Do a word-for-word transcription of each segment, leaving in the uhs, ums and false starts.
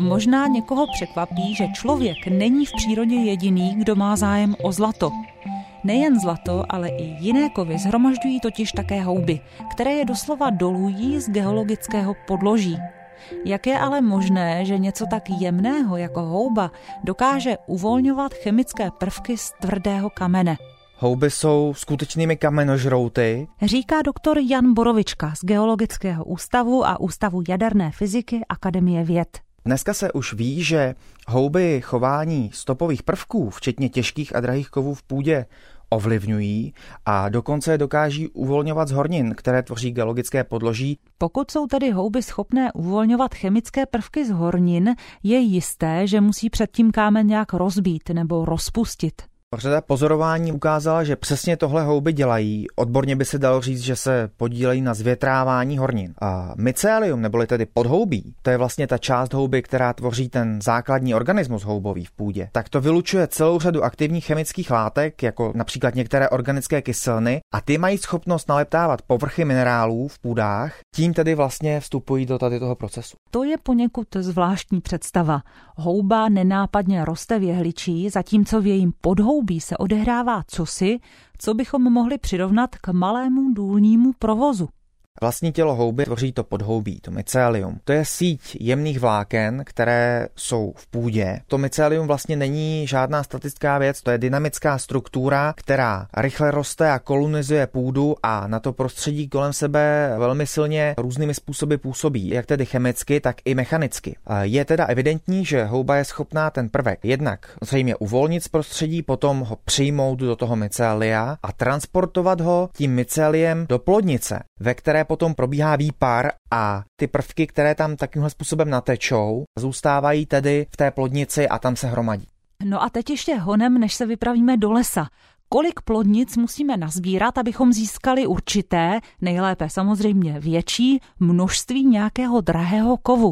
Možná někoho překvapí, že člověk není v přírodě jediný, kdo má zájem o zlato. Nejen zlato, ale i jiné kovy shromažďují totiž také houby, které je doslova dolují z geologického podloží. Jak je ale možné, že něco tak jemného jako houba dokáže uvolňovat chemické prvky z tvrdého kamene? Houby jsou skutečnými kamenožrouty, říká doktor Jan Borovička z Geologického ústavu a Ústavu jaderné fyziky Akademie věd. Dneska se už ví, že houby chování stopových prvků, včetně těžkých a drahých kovů v půdě, ovlivňují a dokonce je dokáží uvolňovat z hornin, které tvoří geologické podloží. Pokud jsou tedy houby schopné uvolňovat chemické prvky z hornin, je jisté, že musí předtím kámen nějak rozbít nebo rozpustit. Řada pozorování ukázala, že přesně tohle houby dělají. Odborně by se dalo říct, že se podílejí na zvětrávání hornin. A mycelium, neboli tedy podhoubí, to je vlastně ta část houby, která tvoří ten základní organismus houbový v půdě. Tak to vylučuje celou řadu aktivních chemických látek, jako například některé organické kyseliny, a ty mají schopnost naleptávat povrchy minerálů v půdách, tím tedy vlastně vstupují do tady toho procesu. To je poněkud zvláštní představa. Houba nenápadně roste v jehličí, zatímco v jejím podhoubí se odehrává cosi, co bychom mohli přirovnat k malému důlnímu provozu. Vlastní tělo houby tvoří to podhoubí, to mycelium. To je síť jemných vláken, které jsou v půdě. To mycelium vlastně není žádná statická věc, to je dynamická struktura, která rychle roste a kolonizuje půdu a na to prostředí kolem sebe velmi silně různými způsoby působí, jak tedy chemicky, tak i mechanicky. Je teda evidentní, že houba je schopná ten prvek jednak zřejmě uvolnit z prostředí, potom ho přijmout do toho mycelia a transportovat ho tím myceliem do plodnice, ve které potom probíhá výpar a ty prvky, které tam takovýmhle způsobem natečou, zůstávají tedy v té plodnici a tam se hromadí. No a teď ještě honem, než se vypravíme do lesa. Kolik plodnic musíme nazbírat, abychom získali určité, nejlépe samozřejmě větší, množství nějakého drahého kovu?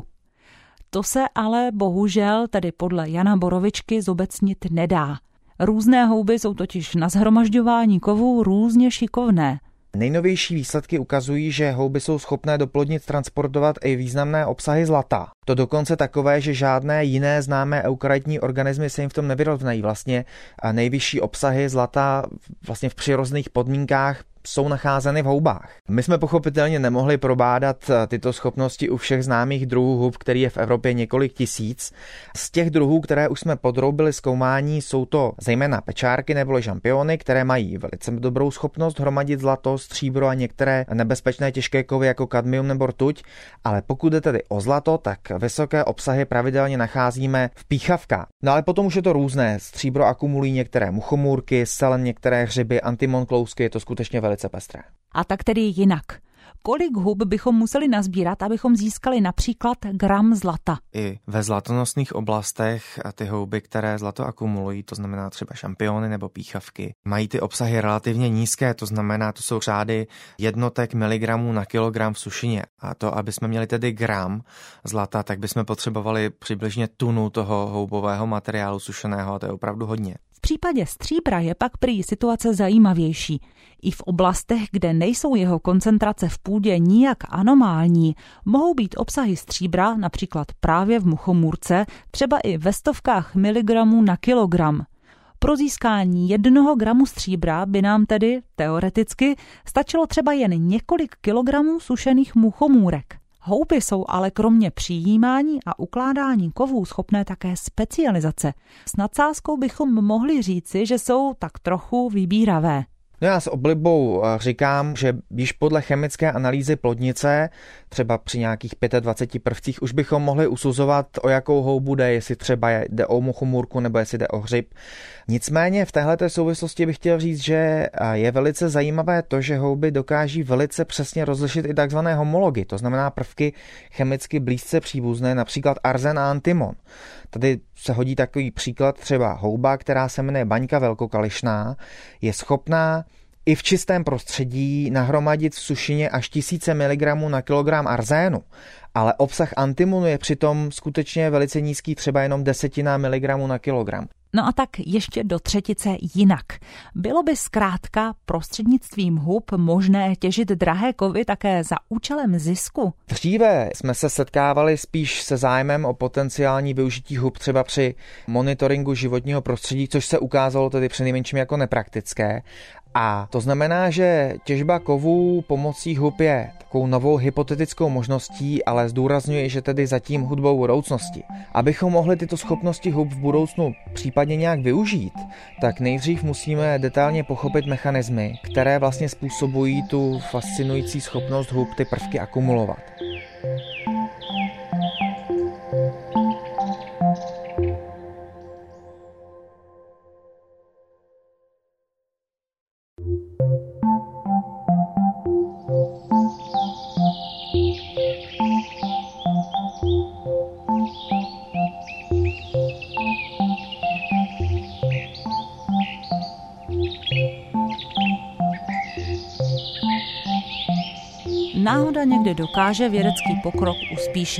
To se ale bohužel, tedy podle Jana Borovičky, zobecnit nedá. Různé houby jsou totiž na shromažďování kovů různě šikovné. Nejnovější výsledky ukazují, že houby jsou schopné do plodnic transportovat i významné obsahy zlata. To dokonce takové, že žádné jiné známé eukaryotní organismy se jim v tom nevyrovnají. Vlastně nejvyšší obsahy zlata vlastně v přirozených podmínkách jsou nacházeny v houbách. My jsme pochopitelně nemohli probádat tyto schopnosti u všech známých druhů hub, který je v Evropě několik tisíc. Z těch druhů, které už jsme podrobili zkoumání, jsou to zejména pečárky nebo žampiony, které mají velice dobrou schopnost hromadit zlato, stříbro a některé nebezpečné těžké kovy jako kadmium nebo rtuť, ale pokud jde tedy o zlato, tak vysoké obsahy pravidelně nacházíme v píchavkách. No ale potom už je to různé. Stříbro akumulují některé muchomůrky, selen některé hřiby, antimon-klousky, je to skutečně velice pestré. A tak tedy jinak. Kolik hub bychom museli nazbírat, abychom získali například gram zlata? I ve zlatonosných oblastech ty houby, které zlato akumulují, to znamená třeba šampiony nebo píchavky, mají ty obsahy relativně nízké, to znamená, to jsou řády jednotek miligramů na kilogram v sušině. A to, aby jsme měli tedy gram zlata, tak bychom potřebovali přibližně tunu toho houbového materiálu sušeného, a to je opravdu hodně. V případě stříbra je pak prý situace zajímavější. I v oblastech, kde nejsou jeho koncentrace v půdě nijak anomální, mohou být obsahy stříbra, například právě v muchomůrce, třeba i ve stovkách miligramů na kilogram. Pro získání jednoho gramu stříbra by nám tedy, teoreticky, stačilo třeba jen několik kilogramů sušených muchomůrek. Houby jsou ale kromě přijímání a ukládání kovů schopné také specializace. S nadsázkou bychom mohli říci, že jsou tak trochu vybíravé. No já s oblibou říkám, že již podle chemické analýzy plodnice, třeba při nějakých dvaceti pěti prvcích, už bychom mohli usuzovat, o jakou houbu jde, jestli třeba jde o muchomůrku nebo jestli jde o hřib. Nicméně v téhleté souvislosti bych chtěl říct, že je velice zajímavé to, že houby dokáží velice přesně rozlišit i takzvané homology, to znamená prvky chemicky blízce příbuzné, například arzen a antimon. Tady se hodí takový příklad, třeba houba, která se jmenuje baňka velkokališná, je schopná i v čistém prostředí nahromadit v sušině až tisíce miligramů na kilogram arzénu, ale obsah antimonu je přitom skutečně velice nízký, třeba jenom desetina miligramu na kilogram. No a tak ještě do třetice jinak. Bylo by zkrátka prostřednictvím hub možné těžit drahé kovy také za účelem zisku? Dříve jsme se setkávali spíš se zájmem o potenciální využití hub třeba při monitoringu životního prostředí, což se ukázalo tedy přinejmenším jako nepraktické. A to znamená, že těžba kovů pomocí hub je takovou novou hypotetickou možností, ale zdůrazňuji, že tedy zatím hudbou budoucnosti. Abychom mohli tyto schopnosti hub v budoucnu případně nějak využít, tak nejdřív musíme detailně pochopit mechanismy, které vlastně způsobují tu fascinující schopnost hub ty prvky akumulovat. Náhoda někdy dokáže vědecký pokrok uspíšit.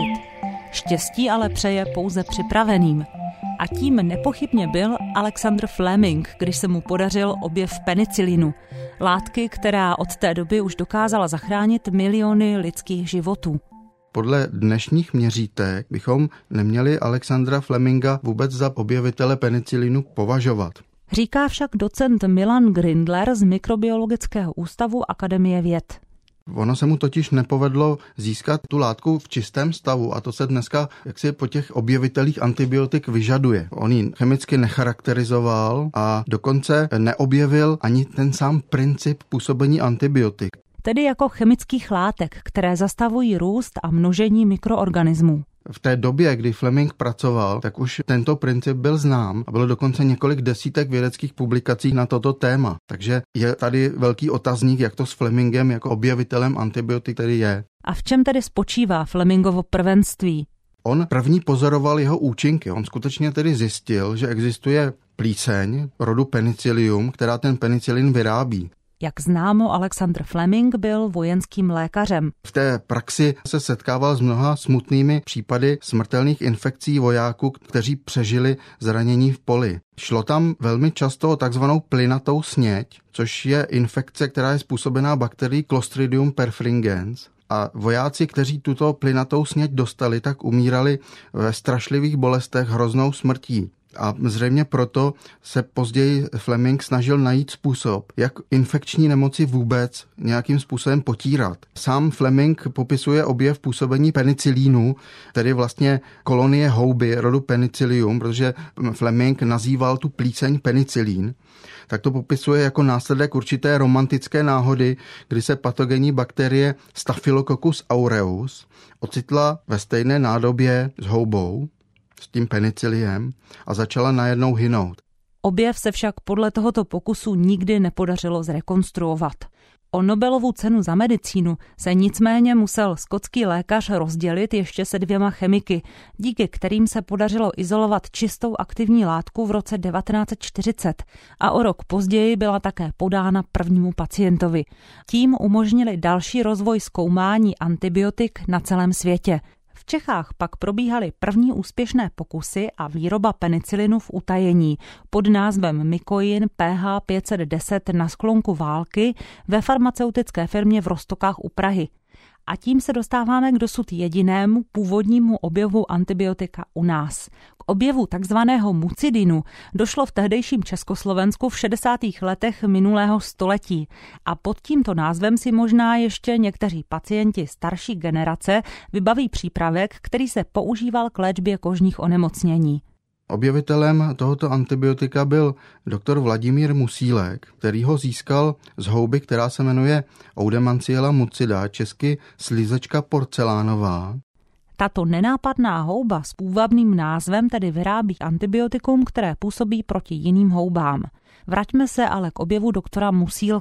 Štěstí ale přeje pouze připraveným. A tím nepochybně byl Alexander Fleming, když se mu podařil objev penicilinu, látky, která od té doby už dokázala zachránit miliony lidských životů. Podle dnešních měřítek bychom neměli Alexandra Fleminga vůbec za objevitele penicilinu považovat. Říká však docent Milan Grindler z Mikrobiologického ústavu Akademie věd. Ono se mu totiž nepovedlo získat tu látku v čistém stavu a to se dneska jaksi po těch objevitelích antibiotik vyžaduje. On ji chemicky necharakterizoval a dokonce neobjevil ani ten sám princip působení antibiotik. Tedy jako chemických látek, které zastavují růst a množení mikroorganismů. V té době, kdy Fleming pracoval, tak už tento princip byl znám a bylo dokonce několik desítek vědeckých publikací na toto téma. Takže je tady velký otazník, jak to s Flemingem jako objevitelem antibiotik tedy je. A v čem tedy spočívá Flemingovo prvenství? On první pozoroval jeho účinky. On skutečně tedy zjistil, že existuje plíseň rodu Penicillium, která ten penicilin vyrábí. Jak známo, Alexander Fleming byl vojenským lékařem. V té praxi se setkával s mnoha smutnými případy smrtelných infekcí vojáků, kteří přežili zranění v poli. Šlo tam velmi často o takzvanou plynatou sněď, což je infekce, která je způsobená bakterií Clostridium perfringens. A vojáci, kteří tuto plynatou sněď dostali, tak umírali ve strašlivých bolestech hroznou smrtí. A zřejmě proto se později Fleming snažil najít způsob, jak infekční nemoci vůbec nějakým způsobem potírat. Sám Fleming popisuje objev působení penicilínu, tedy vlastně kolonie houby rodu Penicillium, protože Fleming nazýval tu plíseň penicilín. Tak to popisuje jako následek určité romantické náhody, kdy se patogenní bakterie Staphylococcus aureus ocitla ve stejné nádobě s houbou, s tím peniciliem a začala najednou hynout. Objev se však podle tohoto pokusu nikdy nepodařilo zrekonstruovat. O Nobelovu cenu za medicínu se nicméně musel skotský lékař rozdělit ještě se dvěma chemiky, díky kterým se podařilo izolovat čistou aktivní látku v roce devatenáct set čtyřicet a o rok později byla také podána prvnímu pacientovi. Tím umožnili další rozvoj zkoumání antibiotik na celém světě. V Čechách pak probíhaly první úspěšné pokusy a výroba penicilinu v utajení pod názvem Mycoin P H pět set deset na sklonku války ve farmaceutické firmě v Roztokách u Prahy. A tím se dostáváme k dosud jedinému původnímu objevu antibiotika u nás. K objevu takzvaného mucidinu došlo v tehdejším Československu v šedesátých letech minulého století a pod tímto názvem si možná ještě někteří pacienti starší generace vybaví přípravek, který se používal k léčbě kožních onemocnění. Objevitelem tohoto antibiotika byl doktor Vladimír Musílek, který ho získal z houby, která se jmenuje Eudemanciella mucida, česky slizečka porcelánová. Tato nenápadná houba s půvabným názvem tedy vyrábí antibiotikum, které působí proti jiným houbám. Vraťme se ale k objevu doktora Musílka.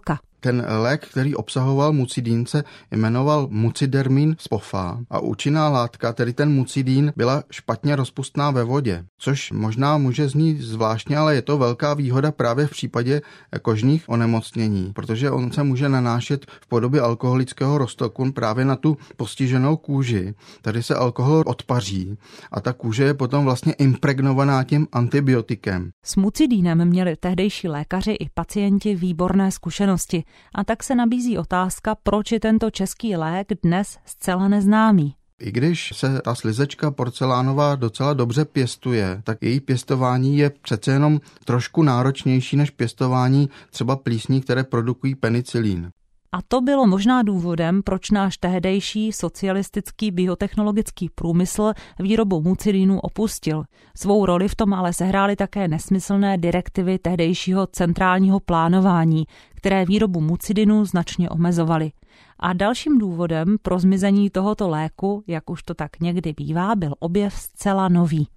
Ten lék, který obsahoval mucidín, se jmenoval mucidermin spofa a účinná látka, tedy ten mucidín, byla špatně rozpustná ve vodě, což možná může znít zvláštně, ale je to velká výhoda právě v případě kožních onemocnění, protože on se může nanášet v podobě alkoholického roztoku právě na tu postiženou kůži. Tady se alkohol odpaří a ta kůže je potom vlastně impregnovaná tím antibiotikem. S mucidínem měli tehdejší lékaři i pacienti výborné zkušenosti a tak se nabízí otázka, proč je tento český lék dnes zcela neznámý. I když se ta slizečka porcelánová docela dobře pěstuje, tak její pěstování je přece jenom trošku náročnější než pěstování třeba plísní, které produkují penicilín. A to bylo možná důvodem, proč náš tehdejší socialistický biotechnologický průmysl výrobu mucidínu opustil. Svou roli v tom ale sehrály také nesmyslné direktivy tehdejšího centrálního plánování, které výrobu mucidinu značně omezovaly. A dalším důvodem pro zmizení tohoto léku, jak už to tak někdy bývá, byl objev zcela nový.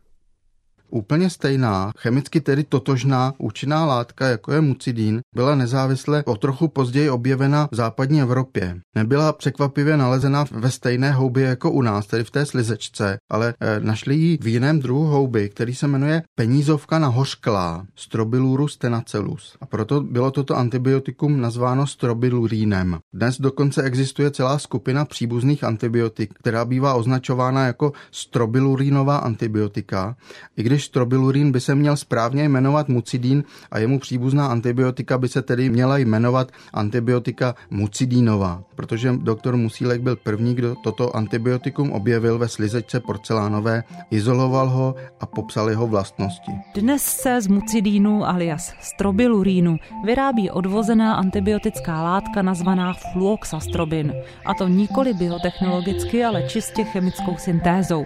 Úplně stejná, chemicky tedy totožná účinná látka, jako je mucidín, byla nezávisle o trochu později objevena v západní Evropě. Nebyla překvapivě nalezena ve stejné houbě jako u nás, tedy v té slizečce, ale e, našli ji v jiném druhu houby, který se jmenuje penízovka nahořklá, Strobilurus tenacellus. A proto bylo toto antibiotikum nazváno strobilurínem. Dnes dokonce existuje celá skupina příbuzných antibiotik, která bývá označována jako strobilurínová antibiotika, i když strobilurín by se měl správně jmenovat mucidín a jemu příbuzná antibiotika by se tedy měla jmenovat antibiotika mucidínová, protože doktor Musílek byl první, kdo toto antibiotikum objevil ve slizečce porcelánové, izoloval ho a popsal jeho vlastnosti. Dnes se z mucidínu alias strobilurínu vyrábí odvozená antibiotická látka nazvaná fluoxastrobin, a to nikoli biotechnologicky, ale čistě chemickou syntézou.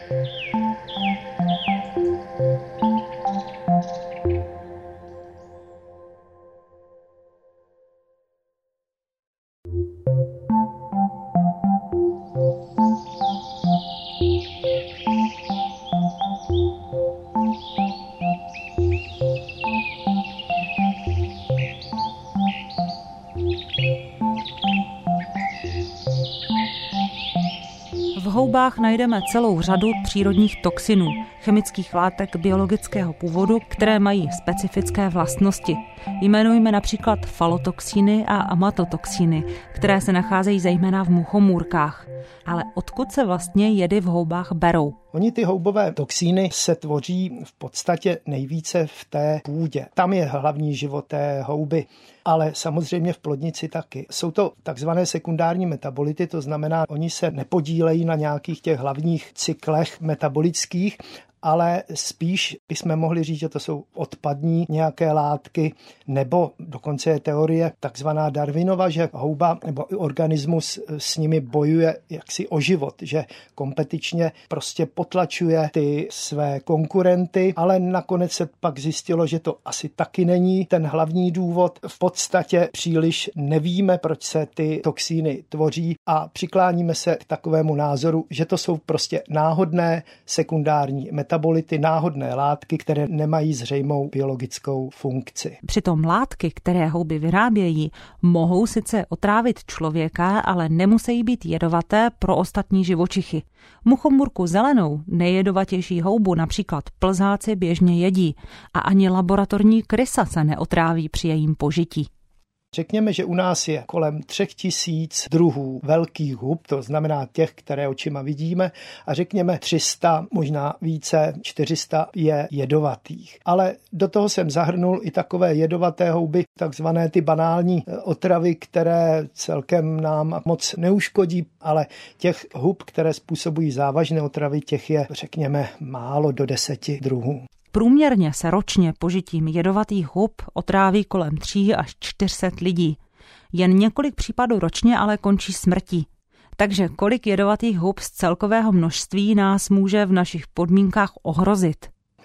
V houbách najdeme celou řadu přírodních toxinů, chemických látek biologického původu, které mají specifické vlastnosti. Jmenujme například falotoxíny a amatotoxíny, které se nacházejí zejména v muchomůrkách. Ale odkud se vlastně jedy v houbách berou? Oni ty houbové toxíny se tvoří v podstatě nejvíce v té půdě. Tam je hlavní život té houby, ale samozřejmě v plodnici taky. Jsou to takzvané sekundární metabolity, to znamená, oni se nepodílejí na nějakých těch hlavních cyklech metabolických, ale spíš bychom mohli říct, že to jsou odpadní nějaké látky, nebo dokonce je teorie takzvaná Darwinova, že houba nebo organismus s nimi bojuje jaksi o život, že kompetičně prostě potlačuje ty své konkurenty, ale nakonec se pak zjistilo, že to asi taky není ten hlavní důvod. V podstatě příliš nevíme, proč se ty toxíny tvoří a přikláníme se k takovému názoru, že to jsou prostě náhodné sekundární metabolity, náhodné látky, které nemají zřejmou biologickou funkci. Přitom látky, které houby vyrábějí, mohou sice otrávit člověka, ale nemusí být jedovaté pro ostatní živočichy. Muchomůrku zelenou, nejjedovatější houbu, například plzáci běžně jedí a ani laboratorní krysa se neotráví při jejím požití. Řekněme, že u nás je kolem třech tisíc druhů velkých hub, to znamená těch, které očima vidíme, a řekněme tři sta, možná více, čtyři sta je jedovatých. Ale do toho jsem zahrnul i takové jedovaté houby, takzvané ty banální otravy, které celkem nám moc neuškodí, ale těch hub, které způsobují závažné otravy, těch je, řekněme, málo do deseti druhů. Průměrně se ročně požitím jedovatých hub otráví kolem tří až čtyř set lidí. Jen několik případů ročně ale končí smrtí. Takže kolik jedovatých hub z celkového množství nás může v našich podmínkách ohrozit?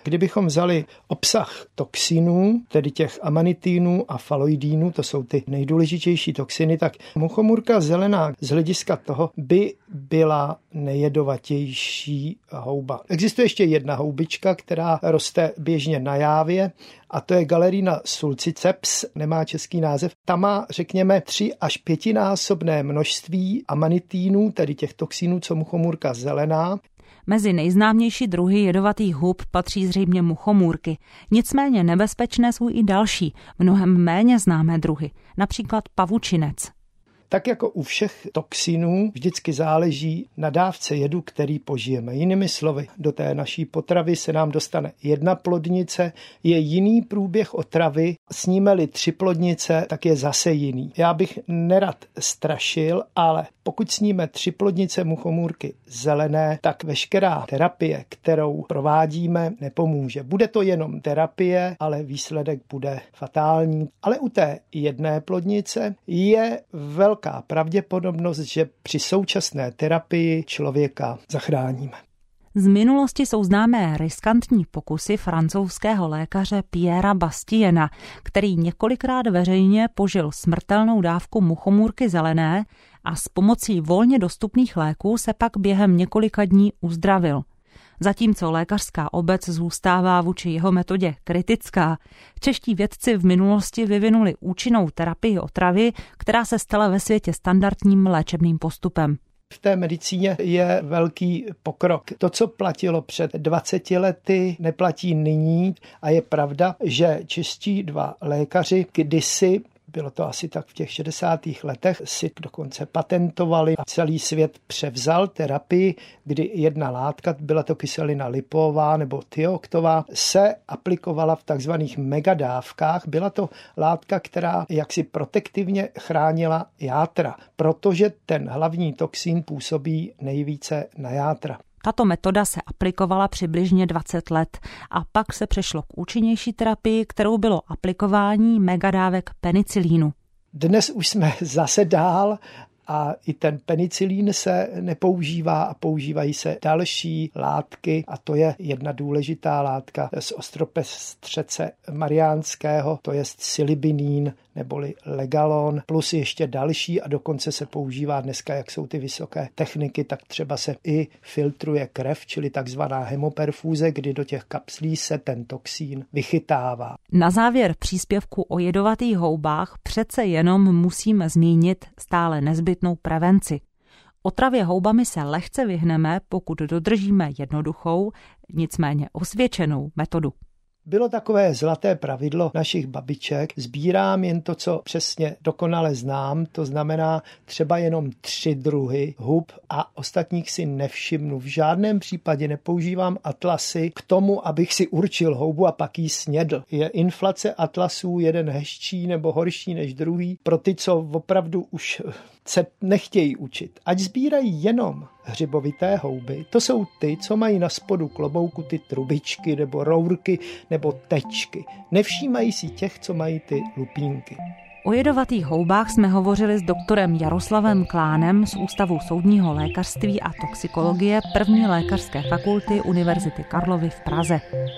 Kdybychom vzali obsah toxinů, tedy těch amanitínů a faloidínů, to jsou ty nejdůležitější toxiny, tak muchomůrka zelená z hlediska toho by byla nejjedovatější houba. Existuje ještě jedna houbička, která roste běžně na Jávě, a to je Galerina sulciceps, nemá český název. Ta má, řekněme, tři až pětinásobné množství amanitínů, tedy těch toxinů, co muchomůrka zelená. Mezi nejznámější druhy jedovatých hub patří zřejmě muchomůrky. Nicméně nebezpečné jsou i další, mnohem méně známé druhy, například pavučinec. Tak jako u všech toxinů vždycky záleží na dávce jedu, který požijeme. Jinými slovy, do té naší potravy se nám dostane jedna plodnice, je jiný průběh otravy, sníme-li tři plodnice, tak je zase jiný. Já bych nerad strašil, ale pokud sníme tři plodnice muchomůrky zelené, tak veškerá terapie, kterou provádíme, nepomůže. Bude to jenom terapie, ale výsledek bude fatální. Ale u té jedné plodnice je velká pravděpodobnost, že při současné terapii člověka zachráníme. Z minulosti jsou známé riskantní pokusy francouzského lékaře Pierra Bastiena, který několikrát veřejně požil smrtelnou dávku muchomůrky zelené a s pomocí volně dostupných léků se pak během několika dní uzdravil. Zatímco lékařská obec zůstává vůči jeho metodě kritická, čeští vědci v minulosti vyvinuli účinnou terapii otravy, která se stala ve světě standardním léčebným postupem. V té medicíně je velký pokrok. To, co platilo před dvaceti lety, neplatí nyní a je pravda, že čeští dva lékaři kdysi, bylo to asi tak v těch šedesátých letech, si dokonce patentovali a celý svět převzal terapii, kdy jedna látka, byla to kyselina lipová nebo tyoktová, se aplikovala v takzvaných megadávkách. Byla to látka, která jaksi protektivně chránila játra, protože ten hlavní toxin působí nejvíce na játra. Tato metoda se aplikovala přibližně dvacet let a pak se přešlo k účinnější terapii, kterou bylo aplikování megadávek penicilínu. Dnes už jsme zase dál a i ten penicilín se nepoužívá a používají se další látky a to je jedna důležitá látka z ostropestřece mariánského, to je silibinín neboli legalon, plus ještě další a dokonce se používá dneska, jak jsou ty vysoké techniky, tak třeba se i filtruje krev, čili takzvaná hemoperfúze, kdy do těch kapslí se ten toxín vychytává. Na závěr příspěvku o jedovatých houbách přece jenom musíme zmínit stále nezbytnou prevenci. Otravě houbami se lehce vyhneme, pokud dodržíme jednoduchou, nicméně osvědčenou metodu. Bylo takové zlaté pravidlo našich babiček, sbírám jen to, co přesně dokonale znám, to znamená třeba jenom tři druhy hub a ostatních si nevšimnu. V žádném případě nepoužívám atlasy k tomu, abych si určil houbu a pak ji snědl. Je inflace atlasů jeden hezčí nebo horší než druhý pro ty, co opravdu už se nechtějí učit. Ať sbírají jenom hřibovité houby. To jsou ty, co mají na spodu klobouku ty trubičky nebo rourky nebo tečky. Nevšímají si těch, co mají ty lupínky. O jedovatých houbách jsme hovořili s doktorem Jaroslavem Klánem z Ústavu soudního lékařství a toxikologie první lékařské fakulty Univerzity Karlovy v Praze.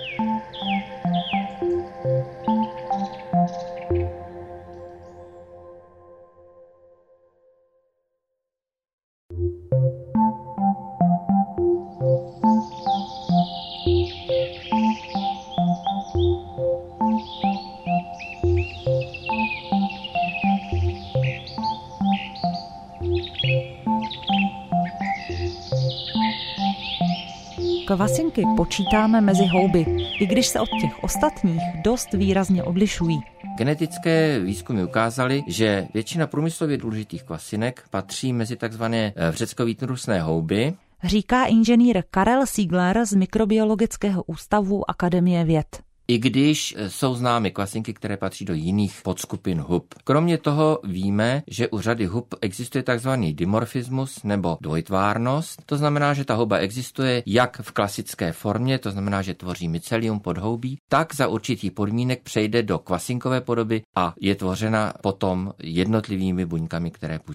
Kvasinky počítáme mezi houby, i když se od těch ostatních dost výrazně odlišují. Genetické výzkumy ukázaly, že většina průmyslově důležitých kvasinek patří mezi takzvané vřeckovýtrusné houby. Říká inženýr Karel Siegler z Mikrobiologického ústavu Akademie věd. I když jsou známy kvasinky, které patří do jiných podskupin hub. Kromě toho víme, že u řady hub existuje takzvaný dimorfismus nebo dvojtvárnost. To znamená, že ta houba existuje jak v klasické formě, to znamená, že tvoří mycelium podhoubí, tak za určitých podmínek přejde do kvasinkové podoby a je tvořena potom jednotlivými buňkami, které pučí.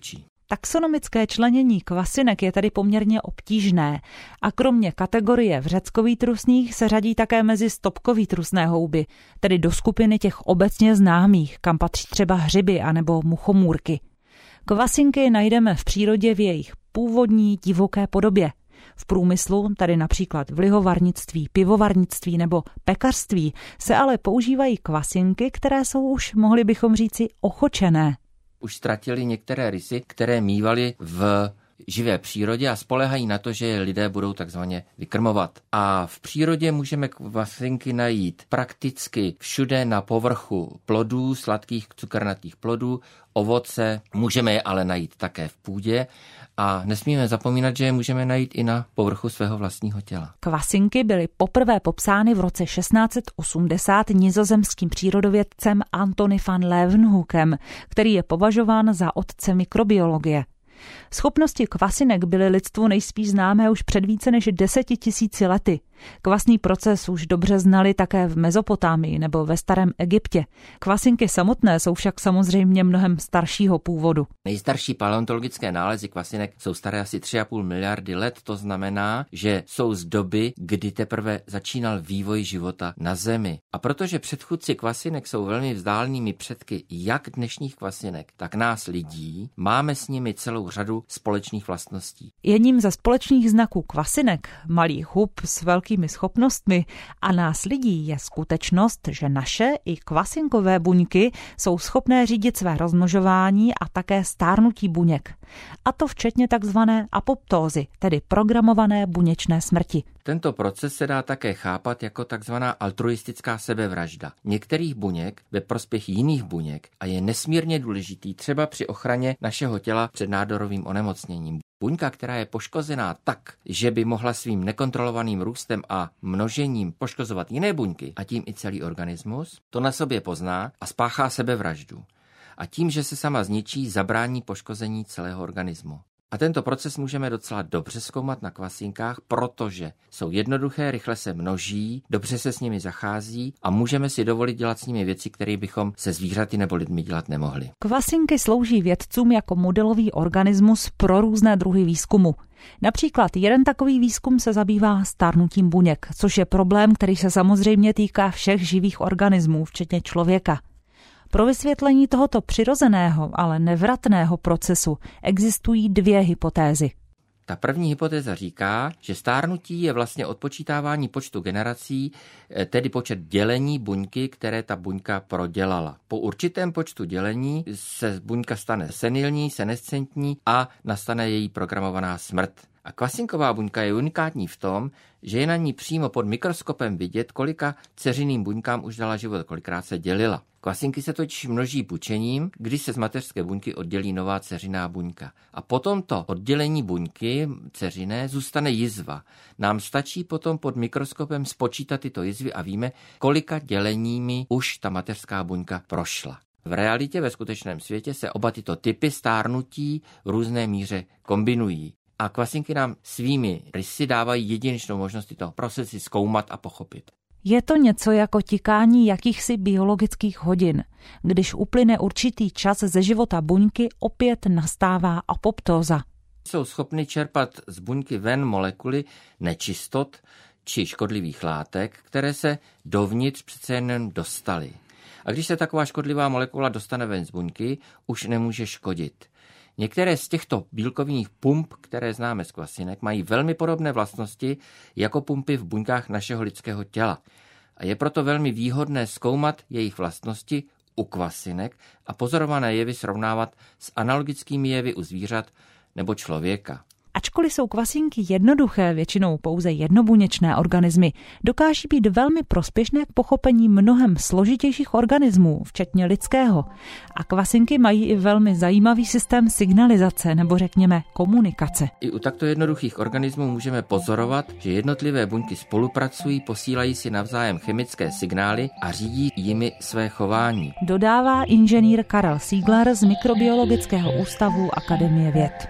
Taxonomické členění kvasinek je tedy poměrně obtížné a kromě kategorie vřeckovýtrusných se řadí také mezi stopkovýtrusné houby, tedy do skupiny těch obecně známých, kam patří třeba hřiby anebo muchomůrky. Kvasinky najdeme v přírodě v jejich původní divoké podobě. V průmyslu, tady například v lihovarnictví, pivovarnictví nebo pekařství, se ale používají kvasinky, které jsou už, mohli bychom říci, ochočené. Už ztratili některé rysy, které mívali v živé přírodě a spoléhají na to, že je lidé budou takzvaně vykrmovat. A v přírodě můžeme kvasinky najít prakticky všude na povrchu plodů, sladkých cukernatých plodů, ovoce, můžeme je ale najít také v půdě a nesmíme zapomínat, že je můžeme najít i na povrchu svého vlastního těla. Kvasinky byly poprvé popsány v roce šestnáct osmdesát nizozemským přírodovědcem Antony van Leeuwenhoekem, který je považován za otce mikrobiologie. Schopnosti kvasinek byly lidstvu nejspíš známé už před více než deseti tisíci lety. Kvasný proces už dobře znali také v Mezopotámii nebo ve starém Egyptě. Kvasinky samotné jsou však samozřejmě mnohem staršího původu. Nejstarší paleontologické nálezy kvasinek jsou staré asi tři a půl miliardy let, to znamená, že jsou z doby, kdy teprve začínal vývoj života na Zemi. A protože předchůdci kvasinek jsou velmi vzdálenými předky jak dnešních kvasinek, tak nás lidí, máme s nimi celou řadu společných vlastností. Jedním ze společných znaků kvasinek, malých hub s velkými schopnostmi a nás lidí je skutečnost, že naše i kvasinkové buňky jsou schopné řídit své rozmnožování a také stárnutí buněk. A to včetně takzvané apoptózy, tedy programované buněčné smrti. Tento proces se dá také chápat jako takzvaná altruistická sebevražda některých buněk ve prospěch jiných buněk a je nesmírně důležitý třeba při ochraně našeho těla před nádorovým onemocněním. Buňka, která je poškozená tak, že by mohla svým nekontrolovaným růstem a množením poškozovat jiné buňky a tím i celý organismus, to na sobě pozná a spáchá sebevraždu. A tím, že se sama zničí, zabrání poškození celého organismu. A tento proces můžeme docela dobře zkoumat na kvasinkách, protože jsou jednoduché, rychle se množí, dobře se s nimi zachází a můžeme si dovolit dělat s nimi věci, které bychom se zvířaty nebo lidmi dělat nemohli. Kvasinky slouží vědcům jako modelový organismus pro různé druhy výzkumu. Například jeden takový výzkum se zabývá stárnutím buněk, což je problém, který se samozřejmě týká všech živých organismů, včetně člověka. Pro vysvětlení tohoto přirozeného, ale nevratného procesu existují dvě hypotézy. Ta první hypotéza říká, že stárnutí je vlastně odpočítávání počtu generací, tedy počet dělení buňky, které ta buňka prodělala. Po určitém počtu dělení se buňka stane senilní, senescentní a nastane její programovaná smrt. A kvasinková buňka je unikátní v tom, že je na ní přímo pod mikroskopem vidět, kolika dceřiným buňkám už dala život, kolikrát se dělila. Kvasinky se totiž množí pučením, kdy se z mateřské buňky oddělí nová dceřiná buňka. A po tomto oddělení buňky dceřiné zůstane jizva. Nám stačí potom pod mikroskopem spočítat tyto jizvy a víme, kolika děleními už ta mateřská buňka prošla. V realitě, ve skutečném světě se oba tyto typy stárnutí v různé míře kombinují. A kvasinky nám svými rysy dávají jedinečnou možnost tyto procesy zkoumat a pochopit. Je to něco jako tikání jakýchsi biologických hodin. Když uplyne určitý čas ze života buňky, opět nastává apoptóza. Jsou schopny čerpat z buňky ven molekuly nečistot či škodlivých látek, které se dovnitř přece jen dostaly. A když se taková škodlivá molekula dostane ven z buňky, už nemůže škodit. Některé z těchto bílkovinných pump, které známe z kvasinek, mají velmi podobné vlastnosti jako pumpy v buňkách našeho lidského těla. A je proto velmi výhodné zkoumat jejich vlastnosti u kvasinek a pozorované jevy srovnávat s analogickými jevy u zvířat nebo člověka. Ačkoliv jsou kvasinky jednoduché, většinou pouze jednobuněčné organismy, dokáží být velmi prospěšné k pochopení mnohem složitějších organismů, včetně lidského. A kvasinky mají i velmi zajímavý systém signalizace, nebo řekněme komunikace. I u takto jednoduchých organismů můžeme pozorovat, že jednotlivé buňky spolupracují, posílají si navzájem chemické signály a řídí jimi své chování. Dodává inženýr Karel Siegler z Mikrobiologického ústavu Akademie věd.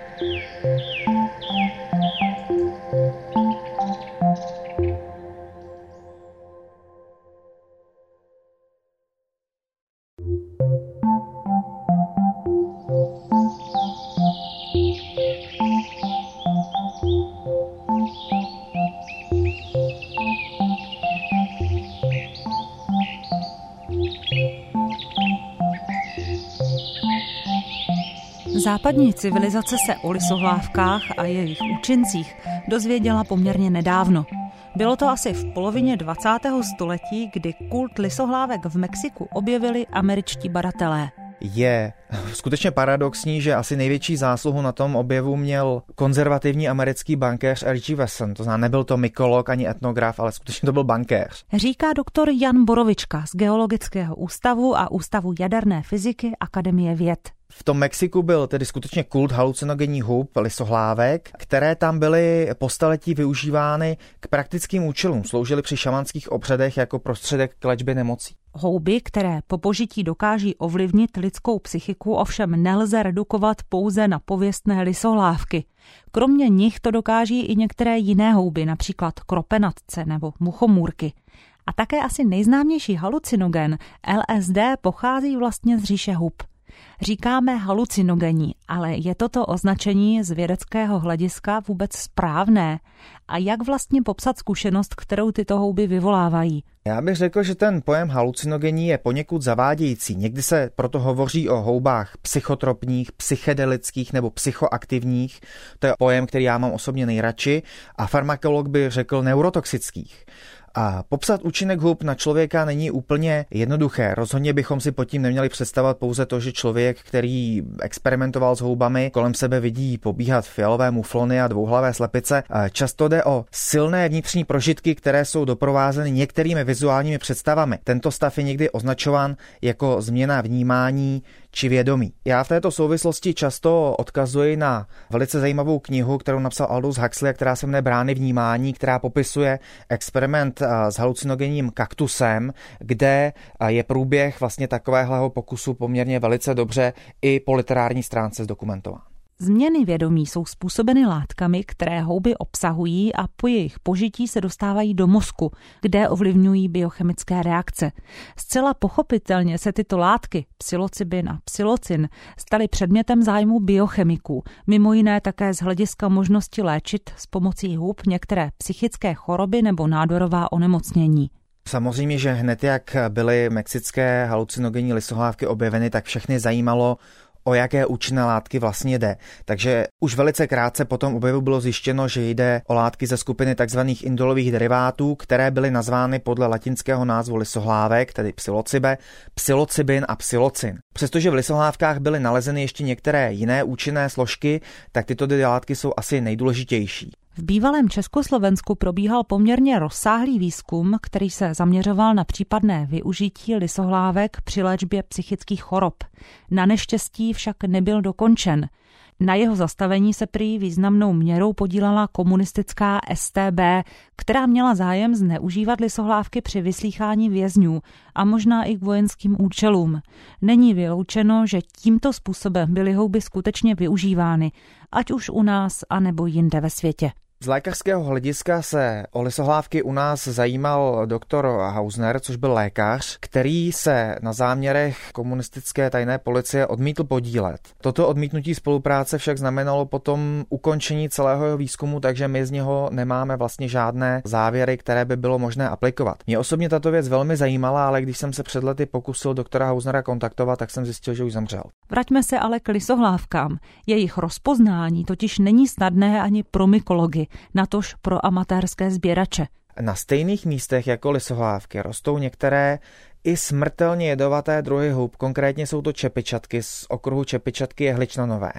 Západní civilizace se o lisohlávkách a jejich účincích dozvěděla poměrně nedávno. Bylo to asi v polovině dvacátého století, kdy kult lisohlávek v Mexiku objevili američtí badatelé. Je skutečně paradoxní, že asi největší zásluhu na tom objevu měl konzervativní americký bankéř R G Wesson. To znamená, nebyl to mykolog ani etnograf, ale skutečně to byl bankéř. Říká doktor Jan Borovička z Geologického ústavu a Ústavu jaderné fyziky Akademie věd. V tom Mexiku byl tedy skutečně kult halucinogenních hub, lisohlávek, které tam byly po staletí využívány k praktickým účelům. Sloužily při šamanských obřadech jako prostředek k léčbě nemocí. Houby, které po požití dokáží ovlivnit lidskou psychiku, ovšem nelze redukovat pouze na pověstné lisohlávky. Kromě nich to dokáží i některé jiné houby, například kropenatce nebo muchomůrky. A také asi nejznámější halucinogen L S D pochází vlastně z říše hub. Říkáme halucinogenní, ale je toto označení z vědeckého hlediska vůbec správné? A jak vlastně popsat zkušenost, kterou tyto houby vyvolávají? Já bych řekl, že ten pojem halucinogenní je poněkud zavádějící. Někdy se proto hovoří o houbách psychotropních, psychedelických nebo psychoaktivních. To je pojem, který já mám osobně nejradši. A farmakolog by řekl neurotoxických. A popsat účinek hub na člověka není úplně jednoduché. Rozhodně bychom si pod tím neměli představovat pouze to, že člověk, který experimentoval s houbami, kolem sebe vidí pobíhat fialové muflony a dvouhlavé slepice. Často jde o silné vnitřní prožitky, které jsou doprovázeny některými vizuálními představami. Tento stav je někdy označován jako změna vnímání či vědomí. Já v této souvislosti často odkazuji na velice zajímavou knihu, kterou napsal Aldous Huxley, která se jmenuje Brány vnímání, která popisuje experiment s halucinogenním kaktusem, kde je průběh vlastně takového pokusu poměrně velice dobře i po literární stránce zdokumentován. Změny vědomí jsou způsobeny látkami, které houby obsahují a po jejich požití se dostávají do mozku, kde ovlivňují biochemické reakce. Zcela pochopitelně se tyto látky, psilocybin a psilocin, staly předmětem zájmu biochemiků, mimo jiné také z hlediska možnosti léčit s pomocí hub některé psychické choroby nebo nádorová onemocnění. Samozřejmě, že hned jak byly mexické halucinogenní lisohlávky objeveny, tak všechny zajímalo, o jaké účinné látky vlastně jde. Takže už velice krátce po tom objevu bylo zjištěno, že jde o látky ze skupiny tzv. Indolových derivátů, které byly nazvány podle latinského názvu lisohlávek, tedy psilocybe, psilocybin a psilocin. Přestože v lisohlávkách byly nalezeny ještě některé jiné účinné složky, tak tyto dvě látky jsou asi nejdůležitější. V bývalém Československu probíhal poměrně rozsáhlý výzkum, který se zaměřoval na případné využití lisohlávek při léčbě psychických chorob. Na neštěstí však nebyl dokončen. Na jeho zastavení se prý významnou měrou podílela komunistická S T B, která měla zájem zneužívat lisohlávky při vyslýchání vězňů a možná i k vojenským účelům. Není vyloučeno, že tímto způsobem byly houby skutečně využívány, ať už u nás, anebo jinde ve světě. Z lékařského hlediska se o lisohlávky u nás zajímal doktor Hausner, což byl lékař, který se na záměrech komunistické tajné policie odmítl podílet. Toto odmítnutí spolupráce však znamenalo potom ukončení celého jeho výzkumu, takže my z něho nemáme vlastně žádné závěry, které by bylo možné aplikovat. Mě osobně tato věc velmi zajímala, ale když jsem se před lety pokusil doktora Hausnera kontaktovat, tak jsem zjistil, že už zemřel. Vraťme se ale k lisohlávkám. Jejich rozpoznání totiž není snadné ani pro mykology, natož pro amatérské sběrače. Na stejných místech jako lisohlávky rostou některé i smrtelně jedovaté druhy hub, konkrétně jsou to čepičatky z okruhu čepičatky jehličnanové.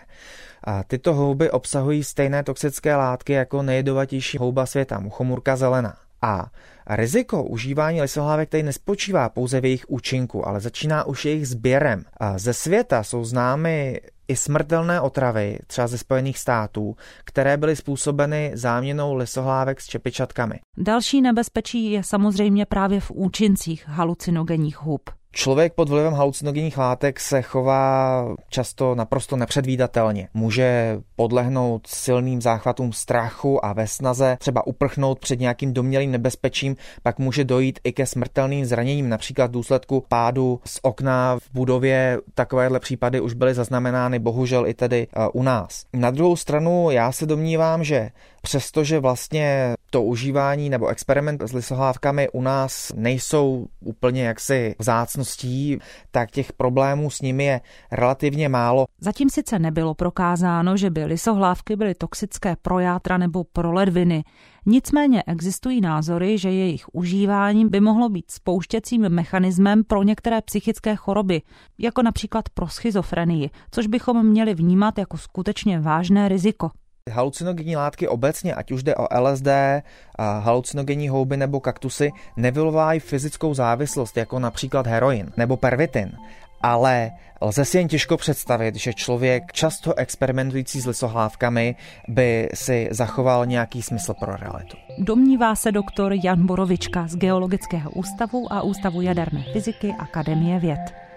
A tyto houby obsahují stejné toxické látky jako nejjedovatější houba světa, muchomůrka zelená. A riziko užívání lisohlávek tady nespočívá pouze v jejich účinku, ale začíná už jejich sběrem. A ze světa jsou známy i smrtelné otravy, třeba ze Spojených států, které byly způsobeny záměnou lisohlávek s čepičatkami. Další nebezpečí je samozřejmě právě v účincích halucinogenních hub. Člověk pod vlivem halucinogenních látek se chová často naprosto nepředvídatelně. Může podlehnout silným záchvatům strachu a ve snaze třeba uprchnout před nějakým domnělým nebezpečím, pak může dojít i ke smrtelným zraněním, například v důsledku pádu z okna v budově. Takovéhle případy už byly zaznamenány bohužel i tedy u nás. Na druhou stranu já se domnívám, že přestože vlastně to užívání nebo experiment s lisohlávkami u nás nejsou úplně jaksi vzácností, tak těch problémů s nimi je relativně málo. Zatím sice nebylo prokázáno, že by lisohlávky byly toxické pro játra nebo pro ledviny. Nicméně existují názory, že jejich užívání by mohlo být spouštěcím mechanismem pro některé psychické choroby, jako například pro schizofrenii, což bychom měli vnímat jako skutečně vážné riziko. Halucinogenní látky obecně, ať už jde o L S D, halucinogenní houby nebo kaktusy, nevyvolávají fyzickou závislost, jako například heroin nebo pervitin. Ale lze si jen těžko představit, že člověk často experimentující s lisohlávkami by si zachoval nějaký smysl pro realitu. Domnívá se doktor Jan Borovička z Geologického ústavu a Ústavu jaderné fyziky Akademie věd.